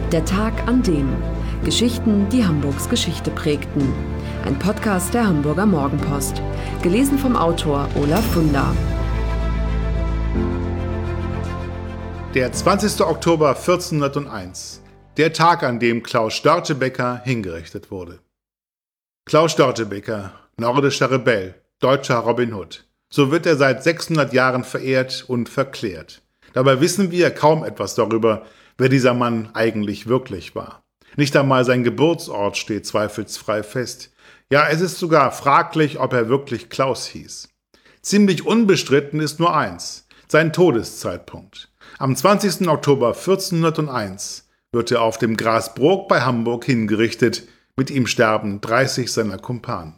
Der Tag an dem. Geschichten, die Hamburgs Geschichte prägten. Ein Podcast der Hamburger Morgenpost. Gelesen vom Autor Olaf Funder. Der 20. Oktober 1401. Der Tag, an dem Klaus Störtebeker hingerichtet wurde. Klaus Störtebeker, nordischer Rebell, deutscher Robin Hood. So wird er seit 600 Jahren verehrt und verklärt. Dabei wissen wir kaum etwas darüber, wer dieser Mann eigentlich wirklich war. Nicht einmal sein Geburtsort steht zweifelsfrei fest. Ja, es ist sogar fraglich, ob er wirklich Klaus hieß. Ziemlich unbestritten ist nur eins: sein Todeszeitpunkt. Am 20. Oktober 1401 wird er auf dem Grasbrook bei Hamburg hingerichtet. Mit ihm sterben 30 seiner Kumpanen.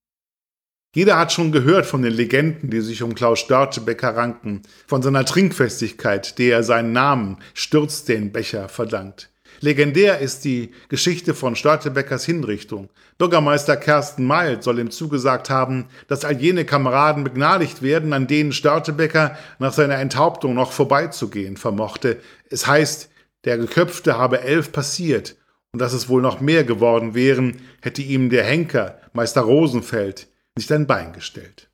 Jeder hat schon gehört von den Legenden, die sich um Klaus Störtebeker ranken, von seiner Trinkfestigkeit, der er seinen Namen Stürz den Becher verdankt. Legendär ist die Geschichte von Störtebekers Hinrichtung. Bürgermeister Kersten Meild soll ihm zugesagt haben, dass all jene Kameraden begnadigt werden, an denen Störtebeker nach seiner Enthauptung noch vorbeizugehen vermochte. Es heißt, der Geköpfte habe 11 passiert, und dass es wohl noch mehr geworden wären, hätte ihm der Henker, Meister Rosenfeld, nicht ein Bein gestellt.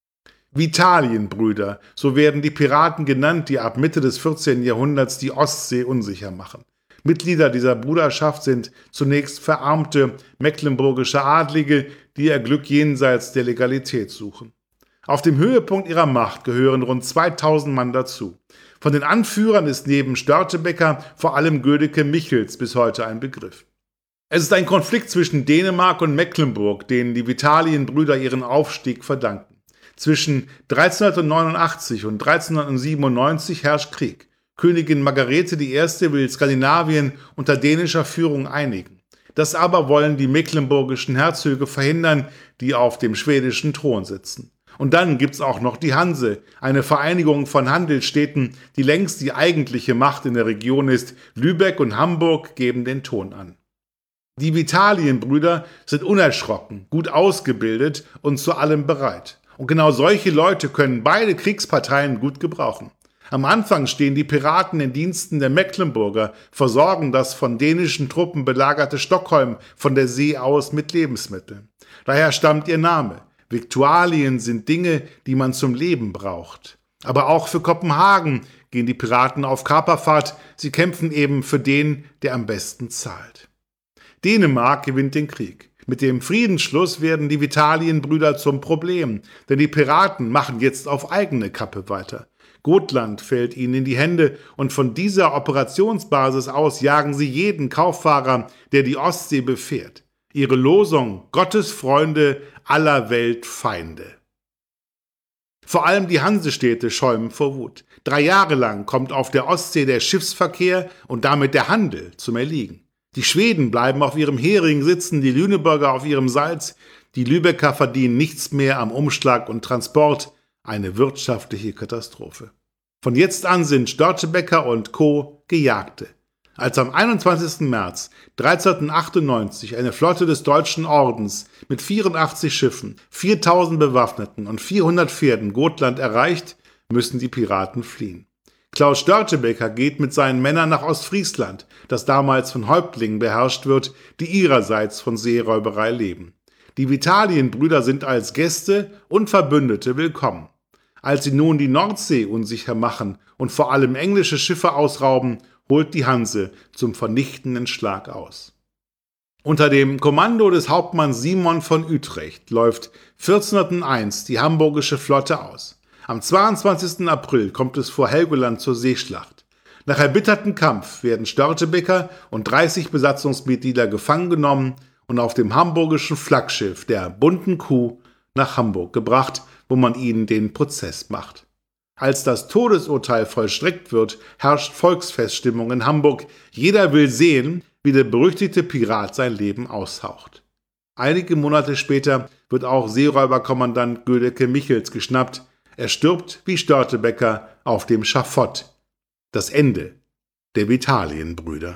Vitalienbrüder, so werden die Piraten genannt, die ab Mitte des 14. Jahrhunderts die Ostsee unsicher machen. Mitglieder dieser Bruderschaft sind zunächst verarmte mecklenburgische Adlige, die ihr Glück jenseits der Legalität suchen. Auf dem Höhepunkt ihrer Macht gehören rund 2000 Mann dazu. Von den Anführern ist neben Störtebeker vor allem Gödeke Michels bis heute ein Begriff. Es ist ein Konflikt zwischen Dänemark und Mecklenburg, denen die Vitalienbrüder ihren Aufstieg verdanken. Zwischen 1389 und 1397 herrscht Krieg. Königin Margarete I. will Skandinavien unter dänischer Führung einigen. Das aber wollen die mecklenburgischen Herzöge verhindern, die auf dem schwedischen Thron sitzen. Und dann gibt's auch noch die Hanse, eine Vereinigung von Handelsstädten, die längst die eigentliche Macht in der Region ist. Lübeck und Hamburg geben den Ton an. Die Vitalienbrüder sind unerschrocken, gut ausgebildet und zu allem bereit. Und genau solche Leute können beide Kriegsparteien gut gebrauchen. Am Anfang stehen die Piraten in Diensten der Mecklenburger, versorgen das von dänischen Truppen belagerte Stockholm von der See aus mit Lebensmitteln. Daher stammt ihr Name. Viktualien sind Dinge, die man zum Leben braucht. Aber auch für Kopenhagen gehen die Piraten auf Kaperfahrt. Sie kämpfen eben für den, der am besten zahlt. Dänemark gewinnt den Krieg. Mit dem Friedensschluss werden die Vitalienbrüder zum Problem, denn die Piraten machen jetzt auf eigene Kappe weiter. Gotland fällt ihnen in die Hände und von dieser Operationsbasis aus jagen sie jeden Kauffahrer, der die Ostsee befährt. Ihre Losung: Gottes Freunde, aller Welt Feinde. Vor allem die Hansestädte schäumen vor Wut. 3 Jahre lang kommt auf der Ostsee der Schiffsverkehr und damit der Handel zum Erliegen. Die Schweden bleiben auf ihrem Hering sitzen, die Lüneburger auf ihrem Salz, die Lübecker verdienen nichts mehr am Umschlag und Transport, eine wirtschaftliche Katastrophe. Von jetzt an sind Störtebeker und Co. Gejagte. Als am 21. März 1398 eine Flotte des Deutschen Ordens mit 84 Schiffen, 4000 Bewaffneten und 400 Pferden Gotland erreicht, müssen die Piraten fliehen. Klaus Störtebeker geht mit seinen Männern nach Ostfriesland, das damals von Häuptlingen beherrscht wird, die ihrerseits von Seeräuberei leben. Die Vitalienbrüder sind als Gäste und Verbündete willkommen. Als sie nun die Nordsee unsicher machen und vor allem englische Schiffe ausrauben, holt die Hanse zum vernichtenden Schlag aus. Unter dem Kommando des Hauptmanns Simon von Utrecht läuft 1401 die hamburgische Flotte aus. Am 22. April kommt es vor Helgoland zur Seeschlacht. Nach erbittertem Kampf werden Störtebeker und 30 Besatzungsmitglieder gefangen genommen und auf dem hamburgischen Flaggschiff der Bunten Kuh nach Hamburg gebracht, wo man ihnen den Prozess macht. Als das Todesurteil vollstreckt wird, herrscht Volksfeststimmung in Hamburg. Jeder will sehen, wie der berüchtigte Pirat sein Leben aushaucht. Einige Monate später wird auch Seeräuberkommandant Gödeke Michels geschnappt. Er stirbt wie Störtebeker auf dem Schafott. Das Ende der Vitalienbrüder.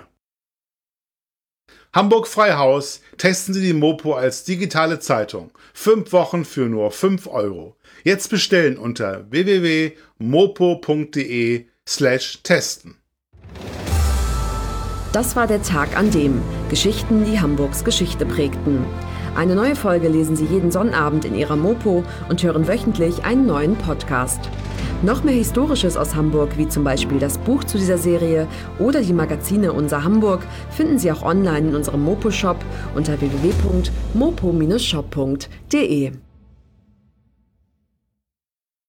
Hamburg Freihaus, testen Sie die Mopo als digitale Zeitung. 5 Wochen für nur 5 €. Jetzt bestellen unter www.mopo.de/testen. Das war der Tag an dem. Geschichten, die Hamburgs Geschichte prägten. Eine neue Folge lesen Sie jeden Sonnabend in Ihrer Mopo und hören wöchentlich einen neuen Podcast. Noch mehr Historisches aus Hamburg, wie zum Beispiel das Buch zu dieser Serie oder die Magazine Unser Hamburg, finden Sie auch online in unserem Mopo-Shop unter www.mopo-shop.de.